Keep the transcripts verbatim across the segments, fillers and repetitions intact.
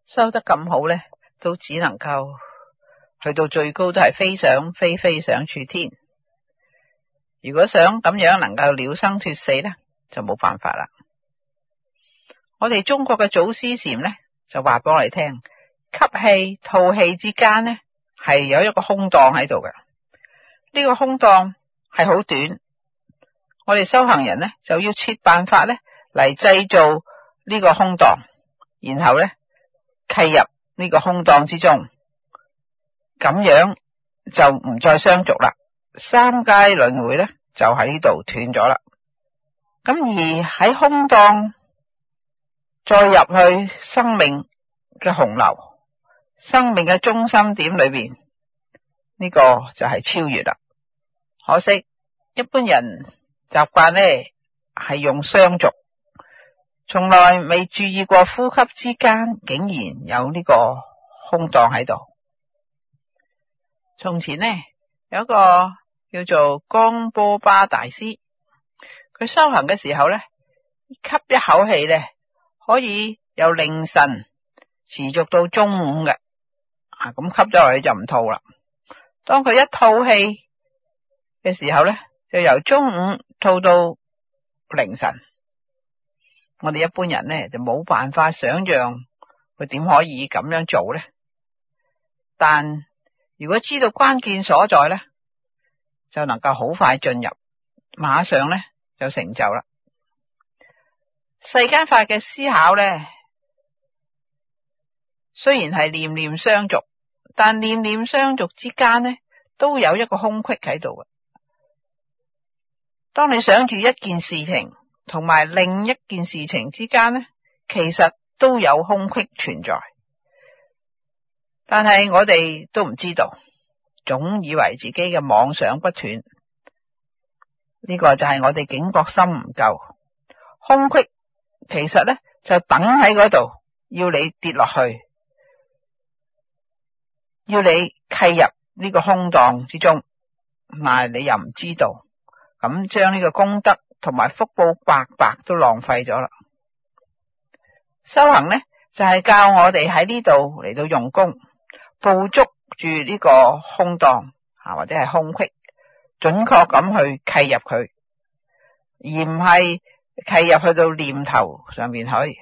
修得咁好呢，都只能夠去到最高都係飛上飛飛上處天。如果想咁樣能夠了生脫死呢，就冇辦法啦。我哋中國嘅祖師禪呢，就話俾我哋聽，吸氣吐氣之間呢，係有一個空檔喺度嘅。呢個空檔係好短，我哋修行人呢，就要設辦法呢嚟製造呢個空檔，然後呢契入呢個空檔之中，咁樣就唔再相續啦。三界輪迴呢，就喺呢度斷咗啦。咁而喺空檔再入去生命嘅洪流，生命嘅中心點裏邊，呢個就係超越啦。可惜一般人習慣呢係用相續，從來未注意過呼吸之間竟然有呢個空檔喺度。從前呢有一個叫做江波巴大師，佢修行嘅時候呢，吸一口氣呢可以由凌晨持續到中午嘅，啊咁吸咗落去就唔吐啦。當佢一吐氣嘅時候呢，就由中午吐到凌晨。我哋一般人呢就冇辦法想象佢點可以咁樣做呢。但如果知道關鍵所在呢，就能夠好快進入，馬上呢就成就啦。世間法嘅思考呢，雖然係念念相續，但念念相續之間呢，都有一個空隙喺度嘅。當你想住一件事情同埋另一件事情之間呢，其實都有空隙存在，但係我哋都唔知道，總以為自己嘅妄想不斷，呢個就係我哋警覺心唔夠。空隙其實呢就等喺嗰度，要你跌落去，要你契入呢個空檔之中，但係你又唔知道，咁將呢個功德同埋福報白白都浪費咗啦。修行呢就係教我哋喺呢度嚟到用功，捕捉住呢個空檔啊，或者係空隙，準確咁去契入佢，而唔係契入去到念頭上面去。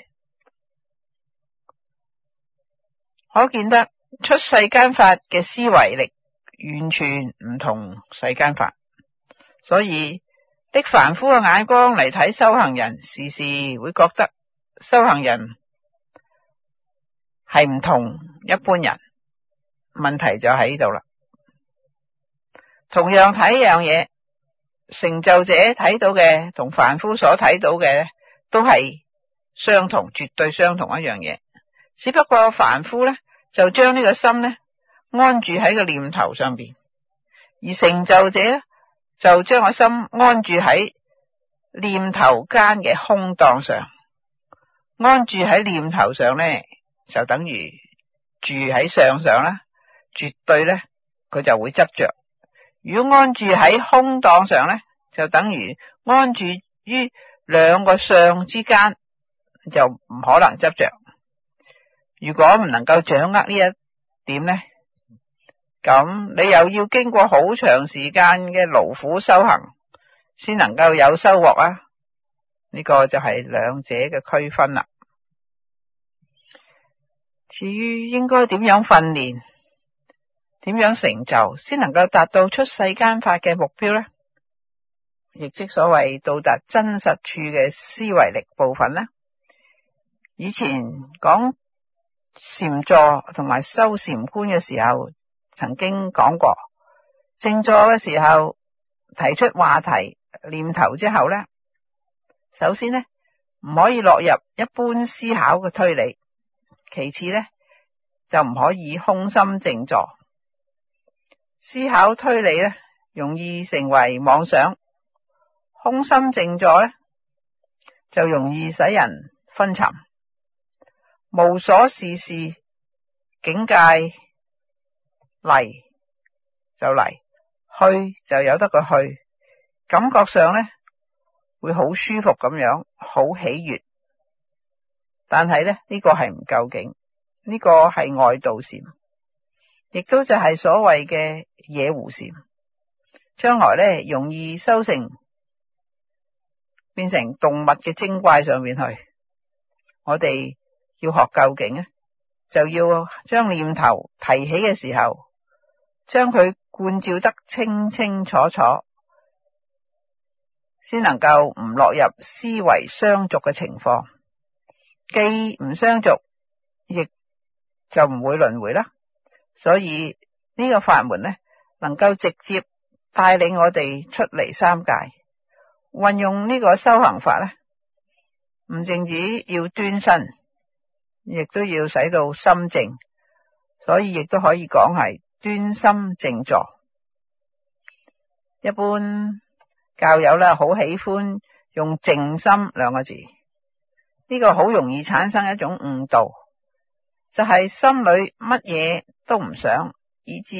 可見得出世間法嘅思維力完全唔同世間法，所以的凡夫嘅眼光嚟睇修行人，時時會覺得修行人係唔同一般人。問題就喺呢度啦。同樣睇一樣嘢，成就者睇到嘅同凡夫所睇到嘅都係相同，絕對相同一樣嘢。只不過凡夫呢，就將呢個心呢安住喺個念頭上邊，而成就者呢，就將個心安住喺念頭間嘅空檔上。安住喺念頭上呢，就等於住喺相上啦，絕對呢佢就會執着。如果安住喺空檔上呢，就等於安住於兩個相之間，就唔可能執着。如果唔能夠掌握呢一點呢，咁你又要經過好長時間嘅勞苦修行，先能夠有收穫啊！呢個就係兩者嘅區分啦。至於應該點樣訓練，點樣成就，先能夠達到出世間法嘅目標呢？亦即所謂到達真實處嘅思維力部分呢。以前講禪坐同埋修禪觀嘅時候，曾經講過，靜坐嘅時候提出話題念頭之後呢，首先呢唔可以落入一般思考嘅推理，其次呢就唔可以空心靜坐。思考推理呢容易成為妄想，空心靜坐呢就容易使人昏沉。無所事事，境界嚟就嚟，去就有得佢去，感覺上呢會好舒服咁樣，好喜悅。但係呢呢個係唔究竟， 呢個係外道禪，亦都就係所謂嘅野狐禪。將來咧容易修成變成動物嘅精怪上面去。我哋要學究竟啊，就要將念頭提起嘅時候，將佢觀照得清清楚楚，先能夠唔落入思維相續嘅情況。既唔相續，亦就唔會輪迴啦。所以呢個法門呢，能夠直接帶領我哋出離三界。運用呢個修行法呢，唔淨止要端身，亦都要使到心靜，所以亦都可以講係端心靜坐。一般教友啦，好喜歡用靜心兩個字，呢個好容易產生一種誤導，就係心裏乜嘢都唔想，以致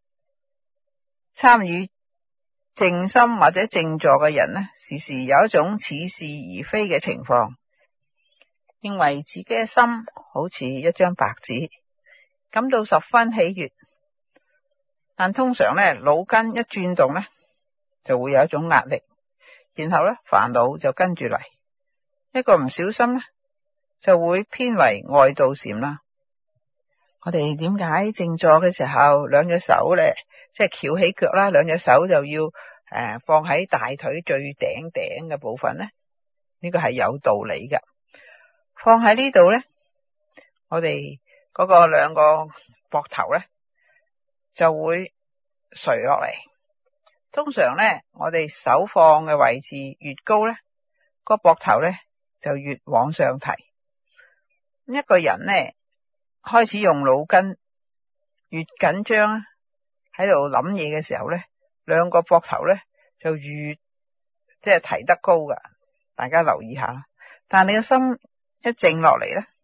參與靜心或者靜坐嘅人呢，時時有一種似是而非嘅情況，認為自己嘅心好似一張白紙，感到十分喜悅。但通常呢，腦筋一轉動呢，就會有一種壓力，然後呢，煩惱就跟住嚟，一個唔小心呢，就會偏為外道禪啦。我哋點解靜坐嘅時候兩隻手咧，即係翹起腳啦，兩隻手就要誒、呃、放喺大腿最頂頂嘅部分咧？呢個係有道理噶。放喺呢度咧，我哋嗰個兩個膊頭咧就會垂落嚟。通常咧，我哋手放嘅位置越高咧，個膊頭咧就越往上提。一個人咧開始用腦筋，越緊張喺度諗嘢嘅時候咧，兩個膊頭咧就越即係提得高噶。大家留意下。但你嘅心一靜落嚟咧，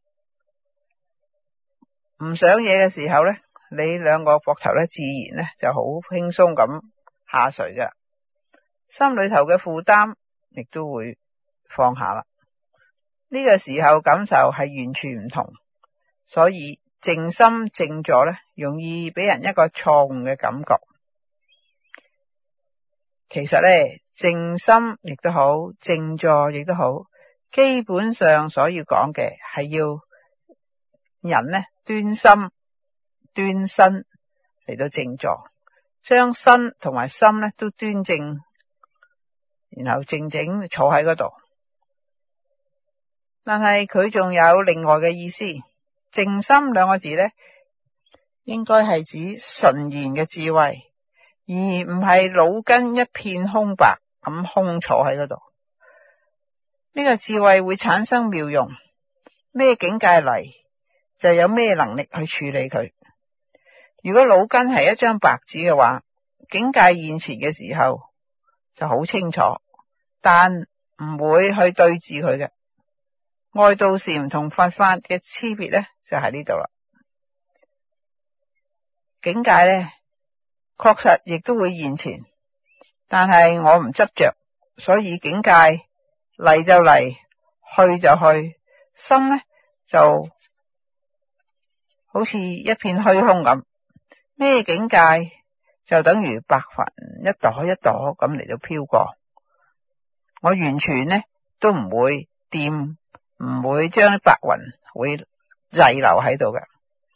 唔想嘢嘅時候咧，你兩個膊頭咧自然咧就好輕鬆咁下垂噶，心裏頭嘅負擔亦都會放下啦。呢個時候感受係完全唔同。所以靜心靜坐咧，容易俾人一個錯誤嘅感覺。其實咧，靜心亦都好，靜坐亦都好，基本上所要講嘅係要人呢端心端身嚟到靜坐，將身同埋心呢都端正，然後靜靜坐喺嗰度。但係佢仲有另外嘅意思。靜心兩個字咧，應該係指純然嘅智慧，而唔係腦筋一片空白咁空坐喺嗰度。呢個智慧會產生妙用，咩境界嚟就有咩能力去處理佢。如果腦筋係一張白紙嘅話，境界現前嘅時候就好清楚，但唔會去對治佢嘅。外道禪同佛法嘅區別咧，就喺呢度啦。境界咧，確實亦都會現前，但係我唔執着，所以境界嚟就嚟，去就去，心咧就好似一片虛空咁。咩境界就等於白雲一朵一朵咁嚟到飄過，我完全咧都唔會掂。唔會將白雲會滯留喺度嘅，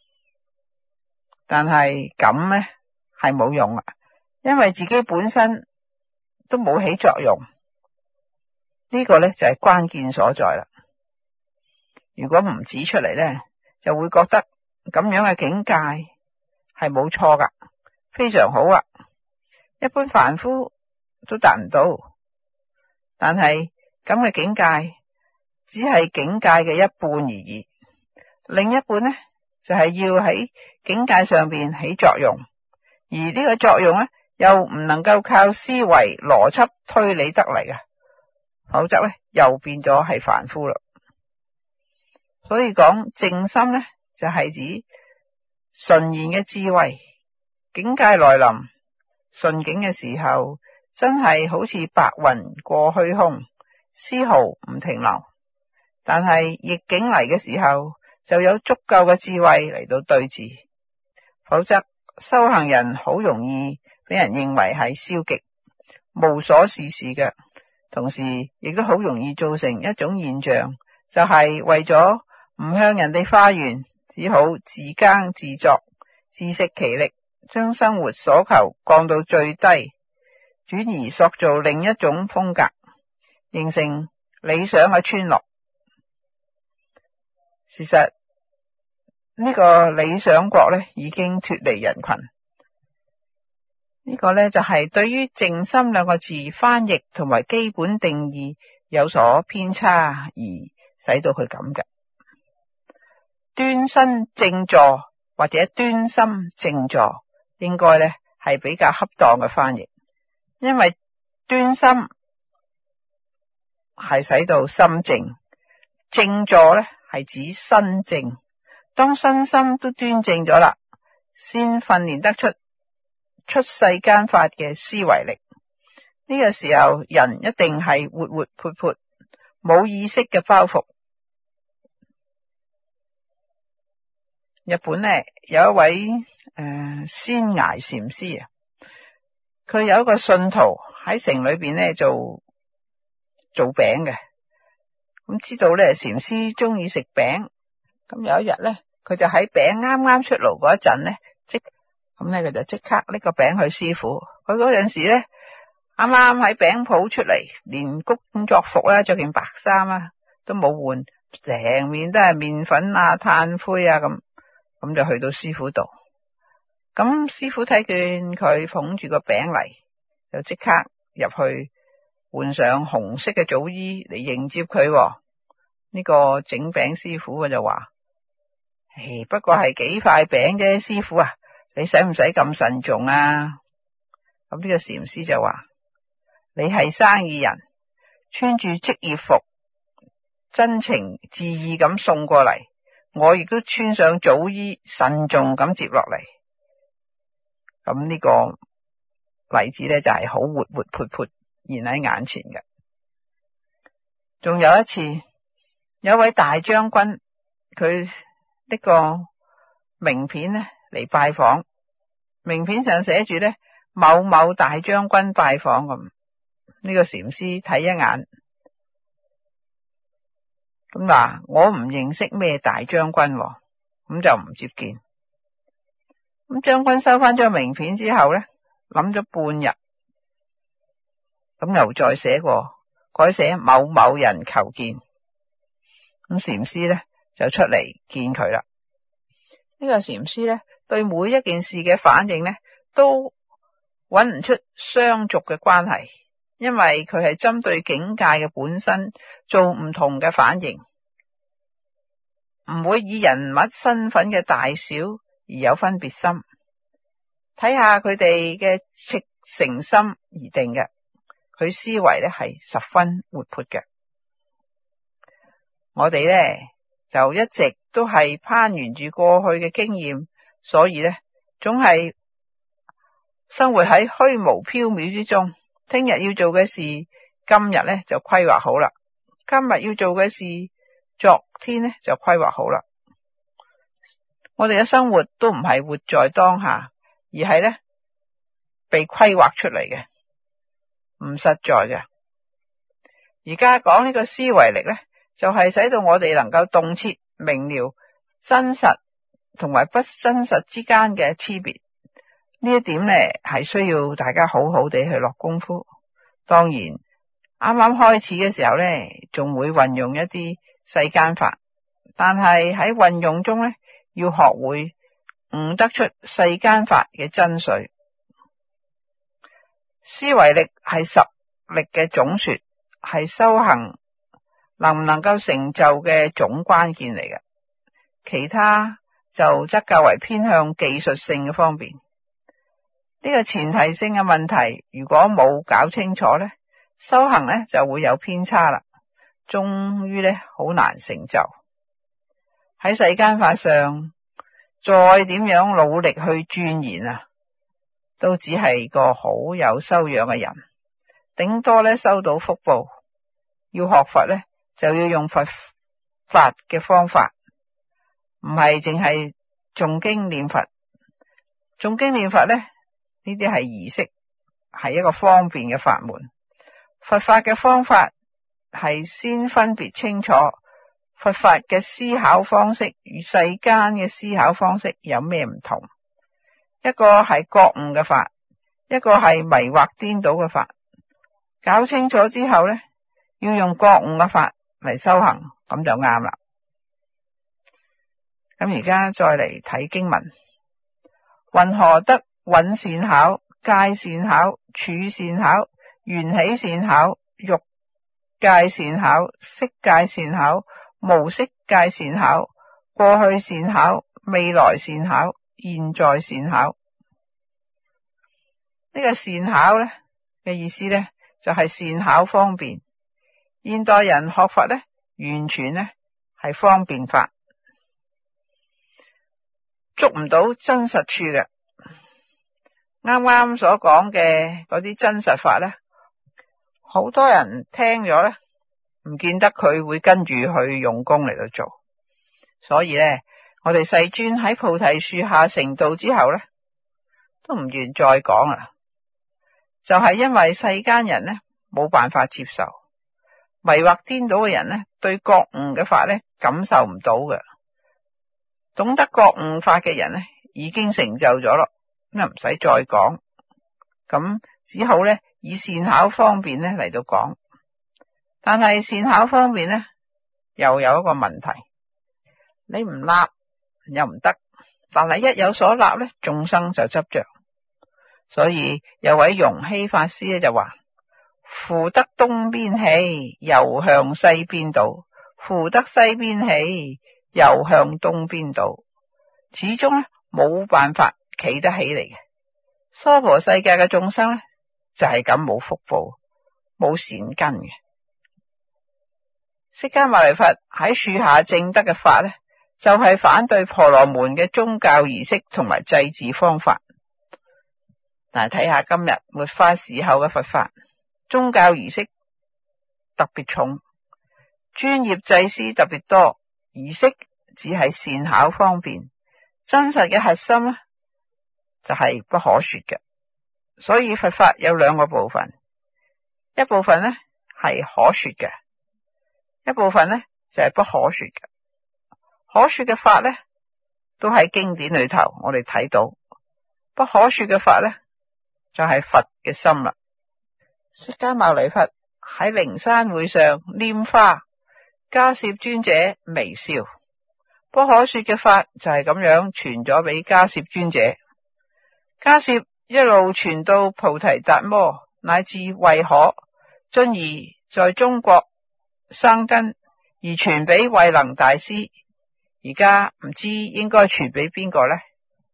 但係咁呢係冇用啊，因為自己本身都冇起作用，呢個呢就係關鍵所在啦。如果唔指出嚟呢，就會覺得咁樣嘅境界係冇錯噶，非常好啊，一般凡夫都達唔到。但係咁嘅境界只係境界嘅一半而已，另一半呢，就係要喺境界上邊起作用，而呢個作用呢，又唔能夠靠思維邏輯推理得嚟嘅，否則呢，又變咗係凡夫啦。所以講靜心呢，就係指純然嘅智慧，境界來臨順境嘅時候，真係好似白雲過虛空，絲毫唔停留。但係逆境嚟嘅時候， 就有足夠嘅智慧嚟到對治，否則修行人好容易俾人認為係消極、無所事事嘅，同時亦都好容易造成一種現象，就係為咗唔向人哋花願，只好自耕自作，自食其力，將生活所求降到最低，轉而塑造另一種風格，形成理想嘅村落。事實呢個理想國咧已經脫離人群，呢個咧就係對於靜心兩個字翻譯同埋基本定義有所偏差而使到佢咁嘅。端身正坐或者端心正坐應該咧係比較恰當嘅翻譯，因為端心係使到心靜，正坐咧係指身正。當身心都端正咗啦，先訓練得出出世間法嘅思維力。呢個時候人一定係活活潑潑，冇意識嘅包袱。日本呢有一位誒、呃、仙崖禪師啊，佢有一個信徒喺城裏邊呢做做餅嘅，咁知道咧禪師中意食餅，咁有一日咧。佢就喺餅啱啱出爐嗰一陣咧，即咁咧佢就即刻拎個餅去師傅。佢嗰陣時咧，啱啱喺餅鋪出嚟，連工作服啦，着件白衫啊，都冇換，成面都係麵粉啊、炭灰啊咁，咁就去到師傅度。咁師傅睇見佢捧住個餅嚟，就即刻入去換上紅色嘅早衣嚟迎接佢。呢個整餅師傅就話。誒，不過係幾塊餅啫，師傅啊，你使唔使咁慎重啊？咁呢個禪師就話：你係生意人，穿住職業服，真情致意咁送過嚟，我亦都穿上早衣，慎重咁接落嚟。咁呢個例子咧就係好活活潑潑現喺眼前嘅。仲有一次，有一位大將軍，佢呢個名片咧嚟拜訪，名片上寫住咧某某大將軍拜訪咁。呢個禪師睇一眼，咁話我唔認識咩大將軍，咁就唔接見。咁將軍收翻張名片之後咧，諗咗半日，咁又再寫過，改寫某某人求見。咁禪師咧就出嚟見佢啦。呢個禪師咧對每一件事嘅反應咧都揾唔出相續嘅關係，因為佢係針對境界嘅本身做唔同嘅反應，唔會以人物身份嘅大小而有分別心，睇下佢哋嘅誠心而定嘅。佢思維咧係十分活潑嘅。我哋咧就一直都係攀沿住過去嘅經驗，所以咧總係生活喺虛無縹緲之中。聽日要做嘅事，今日咧就規劃好啦；今日要做嘅事，昨天咧就規劃好啦。我哋嘅生活都唔係活在當下，而係咧被規劃出嚟嘅，唔實在嘅。而家講呢個思維力咧，就係使到我哋能夠洞徹明了真實同埋不真實之間嘅區別。呢一點咧係需要大家好好地去落功夫。當然啱啱開始嘅時候咧，仲會運用一啲世間法，但係喺運用中咧，要學會悟得出世間法嘅真髓。思維力係實力嘅總說，係修行能唔能夠成就嘅總關鍵嚟嘅。其他就則較為偏向技術性嘅方面。呢個前提性嘅問題，如果冇搞清楚咧，修行咧就會有偏差啦，終於咧好難成就。喺世間法上，再點樣努力去鑽研啊，都只係個好有修養嘅人，頂多咧收到福報。要學佛咧，就要用佛法嘅方法， 唔係淨係誦經念佛。誦經念佛咧，呢啲係儀式，係一個方便嘅法門。佛法嘅方法係先分別清楚佛法嘅思考方式與世間嘅思考方式有咩唔同。一個係覺悟嘅法，一個係迷惑顛倒嘅法。搞清楚之後咧，要用覺悟嘅法嚟修行，咁就啱啦。咁而家再嚟睇經文，云何得蘊善巧、界善巧、處善巧、緣起善巧、欲界善巧、色界善巧、無色界善巧、過去善巧、未來善巧、現在善巧。呢個善巧咧嘅意思咧，就係善巧方便。現代人學佛咧，完全咧係方便法，捉唔到真實處嘅。啱啱所講嘅嗰啲真實法咧，好多人聽咗咧，唔見得佢會跟住去用功嚟到做。所以咧，我哋世尊喺菩提樹下成道之後咧，都唔願再講啦。就係因為世間人咧冇辦法接受，迷惑顛倒嘅人咧對覺悟嘅法咧感受唔到嘅。懂得覺悟法嘅人咧已經成就咗咯，咁啊唔使再講，咁只好咧以善巧方便咧嚟到講。但係善巧方便咧又有一個問題，你唔立又唔得，但係一有所立咧，眾生就執着。所以有位容希法師咧就話：扶得東邊起，又向西邊倒；扶得西邊起，又向東邊倒。始終咧冇辦法企得起嚟嘅。娑婆世界嘅眾生咧就係咁冇福報、冇善根嘅。釋迦牟尼佛喺樹下證得嘅法咧，就係、是、反對婆羅門嘅宗教儀式同埋祭祀方法。嗱，睇下今日末法時候嘅佛法，宗教儀式特別重，專業祭司特別多，儀式只係善巧方便，真實嘅核心呢就係、是、不可說嘅。所以佛法有兩個部分，一部分呢係可說嘅，一部分呢就係、是、不可說嘅。可說嘅法呢都喺經典裏頭我哋睇到，不可說嘅法呢就係佛嘅心啦。釋迦牟尼佛喺靈山會上拈花，迦葉尊者微笑。不可說嘅法就係咁樣傳咗俾迦葉尊者，迦葉一路傳到菩提達摩乃至慧可，進而在中國生根，而傳俾慧能大師。而家唔知應該傳俾邊個呢？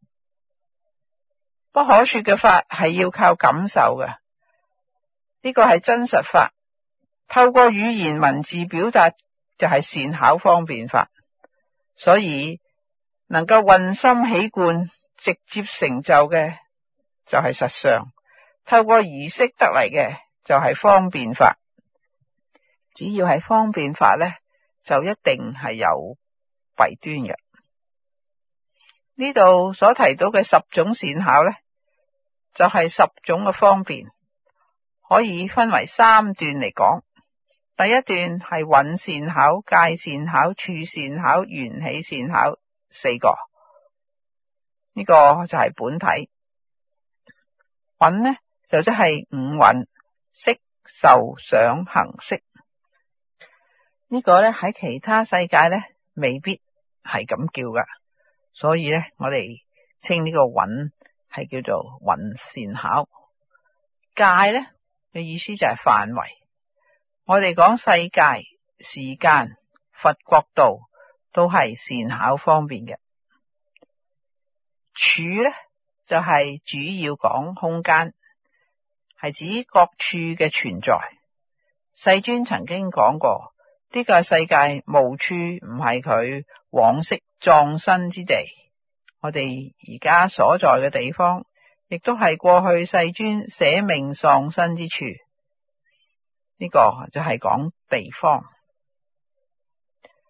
不可說嘅法係要靠感受嘅，呢個係真實法，透過語言文字表達就係善巧方便法，所以能夠運心起觀直接成就嘅就係實相，透過儀式得嚟嘅就係方便法。只要係方便法呢，就一定係有弊端嘅。呢度所提到嘅十種善巧呢，就係、是、十種嘅方便，可以分為三段嚟講。第一段係蘊善巧、界善巧、處善巧、緣起善巧四個，呢、這個就係本體。蘊呢就即係五蘊：色、受、想、行、識。呢、這個咧喺其他世界咧未必係咁叫噶，所以咧我哋稱呢個蘊係叫做蘊善巧。界咧嘅意思就係範圍，我哋講世界、時間、佛國度都係善巧方便嘅。處咧就係、是、主要講空間，係指各處嘅存在。世尊曾經講過，呢、這個世界無處唔係佢往昔葬身之地，我哋而家所在嘅地方亦都係過去世尊捨命喪身之處。呢、這個就係講地方。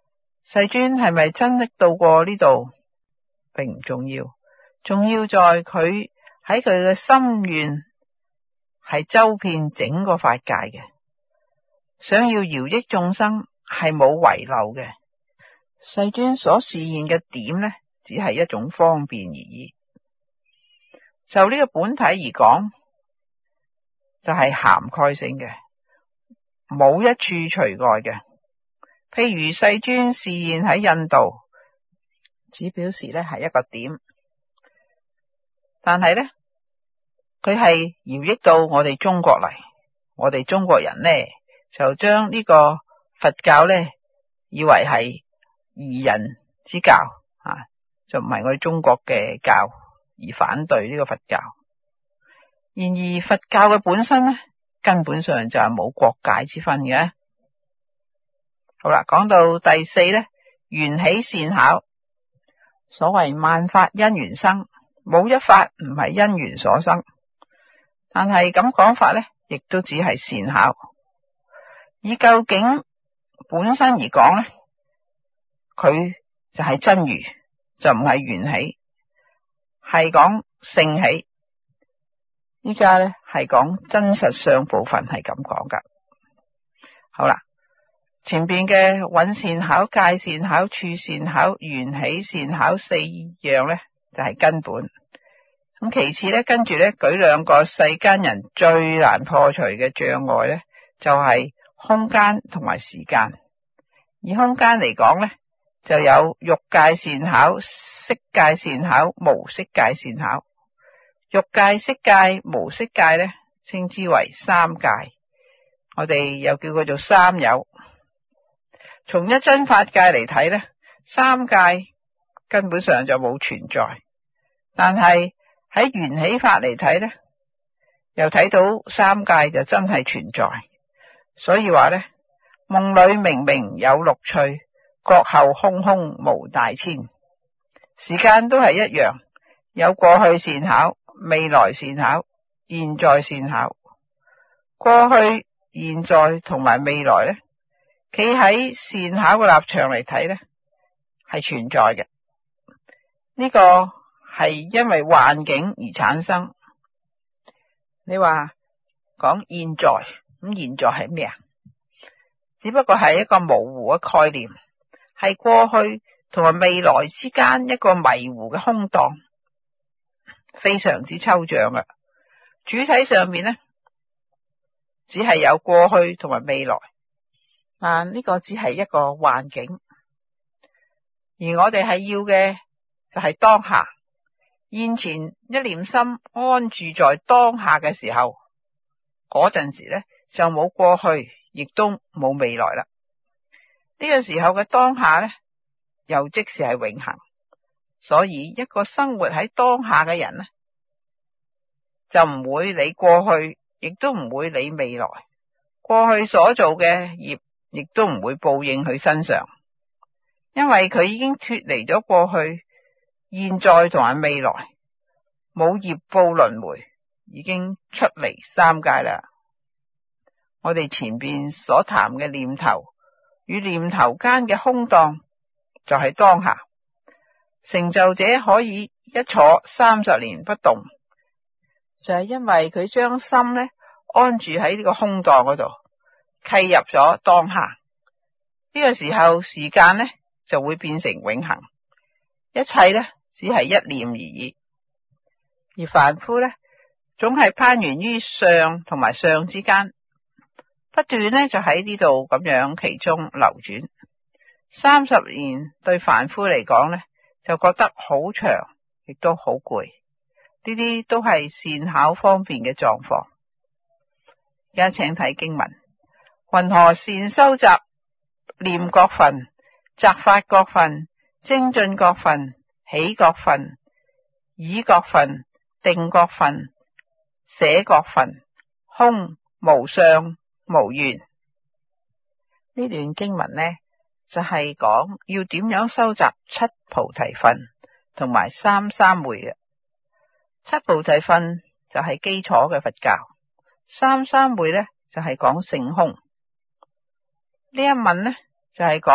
世尊係咪真的到過呢度並唔重要，重要在佢喺佢嘅心願係周遍整個法界嘅，想要饒益眾生係冇遺漏嘅。世尊所示現嘅點呢，只係一種方便而已。就呢個本體而講，就係涵蓋性嘅，冇一處除外嘅。譬如世尊示現喺印度，只表示呢係一個點，但係呢，佢係饒益到我哋中國嚟，我哋中國人呢就將呢個佛教呢以為係異人之教啊，就唔係我哋中國嘅教，而反對呢個佛教。然而佛教嘅本身呢，根本上就係冇國界之分嘅。好啦，講到第四呢，緣起善巧。所謂萬法因緣生，冇一法唔係因緣所生。但係咁講法呢，亦都只係善巧。以究竟本身而講呢，佢就係真如，就唔係緣起，係講性起。依家呢係講真實相部分係咁講噶。好啦，前邊嘅蘊善巧、界善巧、處善巧、緣起善巧四樣呢，就係根本。咁其次呢，跟住呢舉兩個世間人最難破除嘅障礙呢，就係空間同埋時間。以空間嚟講呢，就有欲界善巧、色界善巧、無色界善巧。欲界、色界、無色界呢，稱之為三界，我哋又叫佢做三有。從一真法界嚟睇呢，三界根本上就冇存在，但係喺緣起法嚟睇呢，又睇到三界就真係存在。所以話呢，夢裏明明有六趣，覺後空空無大千。時間都係一樣，有過去善巧、未來善巧、現在善巧。過去、現在同埋未來呢，企喺善巧嘅立場嚟睇呢，係存在嘅。呢個係因為幻境而產生。你話講現在，咁現在係咩啊？只不過係一個模糊嘅概念，係過去同埋未來之間一個迷糊嘅空檔，非常之抽象嘅。主體上面呢，只係有過去同埋未來，但呢個只係一個幻境。而我哋係要嘅就係當下，現前一念心安住在當下嘅時候，嗰陣時呢就冇過去，亦都冇未來啦。呢個時候嘅當下呢，又即是係永恆。所以一個生活喺當下嘅人呢，就唔會理過去，亦都唔會理未來。過去所做嘅業，亦都唔會報應佢身上，因為佢已經脫離咗過去、現在同埋未來，冇業報輪迴，已經出離三界啦。我哋前邊所談嘅念頭與念頭間嘅空檔，就係當下。成就者可以一坐三十年不動，就係因為佢將心呢安住喺呢個空檔嗰度，契入咗當下。呢個時候時間呢就會變成永恆，一切呢只係一念而已。而凡夫呢，總係攀緣於相同埋相之間，不斷呢就喺呢度咁樣其中流轉。三十年對凡夫嚟講呢，就覺得好長，亦都好攰。呢啲都係善巧方便嘅狀況。而家請睇經文：云何善收集念覺分、擇法覺分、精進覺分、喜覺分、已覺分、定覺分、捨覺分、空無相無願。呢段經文呢，就係講要點樣收集七菩提分同埋三三昧嘅。七菩提分就係基礎嘅佛教，三三昧呢就係講性空。呢一文呢就係講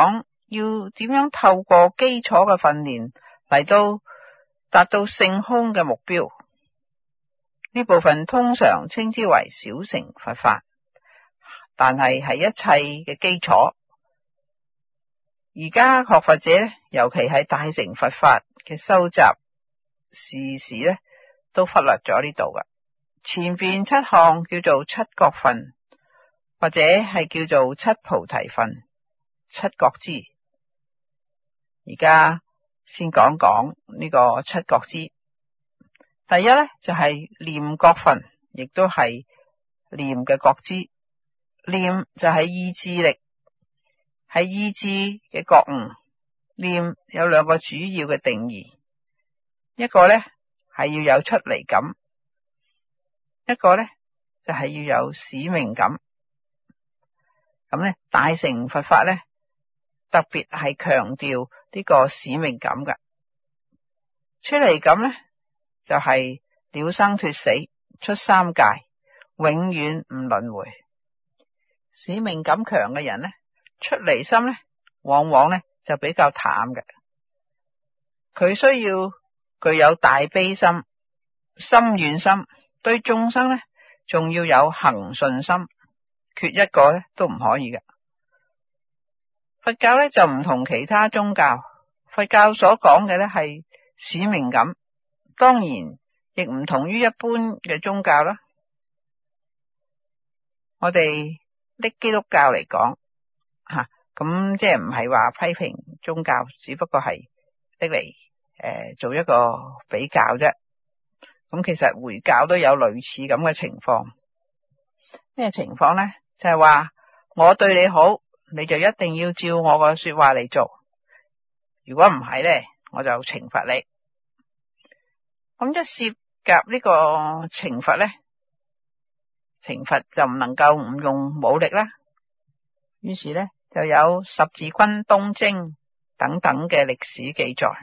要點樣透過基礎嘅訓練嚟到達到性空嘅目標。呢部分通常稱之為小乘佛法，但係係一切嘅基礎。而家學佛者咧，尤其係大乘佛法嘅收集，時時咧都忽略咗呢度㗎。前邊七項叫做七覺分，或者係叫做七菩提分、七覺支。而家先講講呢個七覺支。第一咧就係、是、念覺分，亦都係念嘅覺支。念就係意志力，係意志嘅覺悟。念有兩個主要嘅定義，一個咧係要有出離感，一個咧就係、是、要有使命感。咁咧大乘佛法咧特別係強調呢個使命感㗎。出離感咧就係、是、了生脫死，出三界，永遠唔輪迴。使命感強嘅人咧，出離心咧往往咧就比較淡嘅。佢需要具有大悲心、深遠心，對眾生咧仲要有恆順心，缺一個咧都唔可以嘅。佛教咧就唔同其他宗教，佛教所講嘅咧係使命感，當然亦唔同於一般嘅宗教啦。我哋拎基督教嚟講吓，咁即係唔係話批評宗教，只不過係拎嚟誒做一個比較啫。咁其實回教都有類似咁嘅情況。咩情況咧？就係話我對你好，你就一定要照我個說話嚟做。如果唔係咧，我就懲罰你。咁一涉及呢個懲罰咧，懲罰就唔能夠唔用武力啦。於是咧就有十字軍東征等等嘅歷史記載。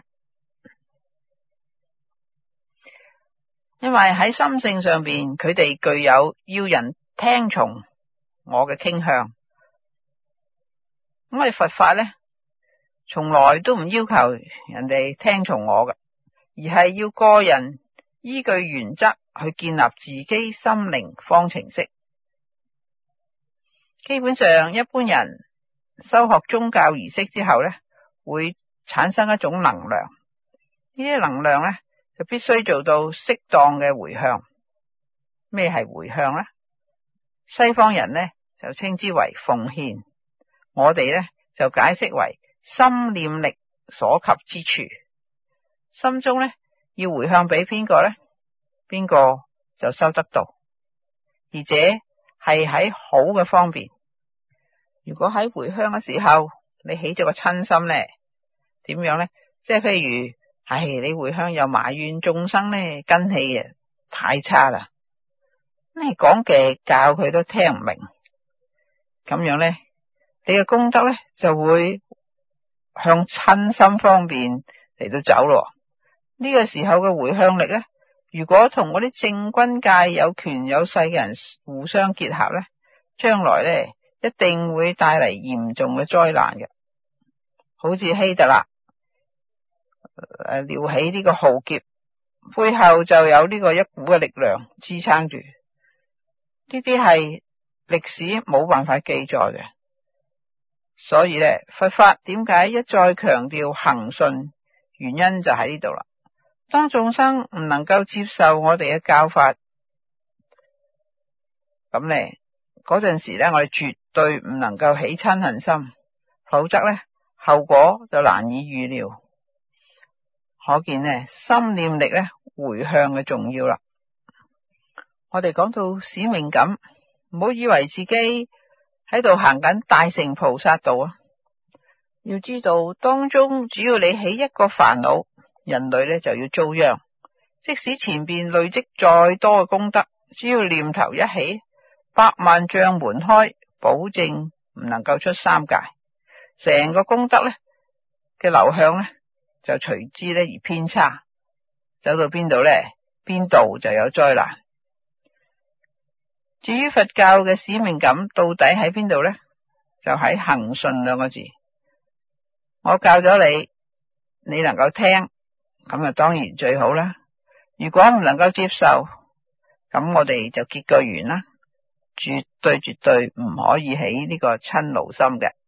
因為喺心性上邊，佢哋具有要人聽從我嘅傾向。咁我哋佛法咧，從來都唔要求人哋聽從我嘅，而係要個人依據原則去建立自己心靈方程式。基本上，一般人修學宗教儀式之後咧，會產生一種能量。呢啲能量咧，就必須做到適當嘅回向。咩係回向咧？西方人咧就稱之為奉獻，我哋咧就解釋為心念力所及之處。心中咧要回向俾邊個咧？邊個就收得到，而且係喺好嘅方面。如果喺回向嘅時候，你起咗個親心咧，點樣咧？即係譬如，係你回向又埋怨眾生咧，根氣啊太差啦，你講嘅教佢都聽唔明，咁樣咧，你嘅功德咧就會向親心方面嚟到走咯。呢個時候嘅回向力咧，如果同嗰啲正軍界有權有勢嘅人互相結合咧，將來咧一定會帶嚟嚴重嘅災難嘅。好似希特勒誒撩起呢個浩劫，背後就有呢個一股嘅力量支撐住。呢啲係歷史冇辦法記載嘅。所以咧，佛法點解一再強調恆順，原因就喺呢度啦。當眾生唔能夠接受我哋嘅教法，咁咧嗰陣時咧，我哋絕對唔能夠起嗔恨心，否則咧後果就難以預料。可見咧心念力咧回向嘅重要啦。我哋講到使命感，唔好以為自己喺度行緊大乘菩薩道啊！要知道當中只要你起一個煩惱，人類咧就要遭殃。即使前邊累積再多嘅功德，只要念頭一起，百萬障門開，保證唔能夠出三界。成個功德咧嘅流向咧就隨之咧而偏差，走到邊度咧，邊度就有災難。至於佛教嘅使命感到底喺邊度咧？就喺恆順兩個字。 我教咗你，你能夠聽，咁啊當然最好啦。如果唔能夠接受，咁我哋就結個緣啦。絕對絕對唔可以起呢個嗔怒心嘅。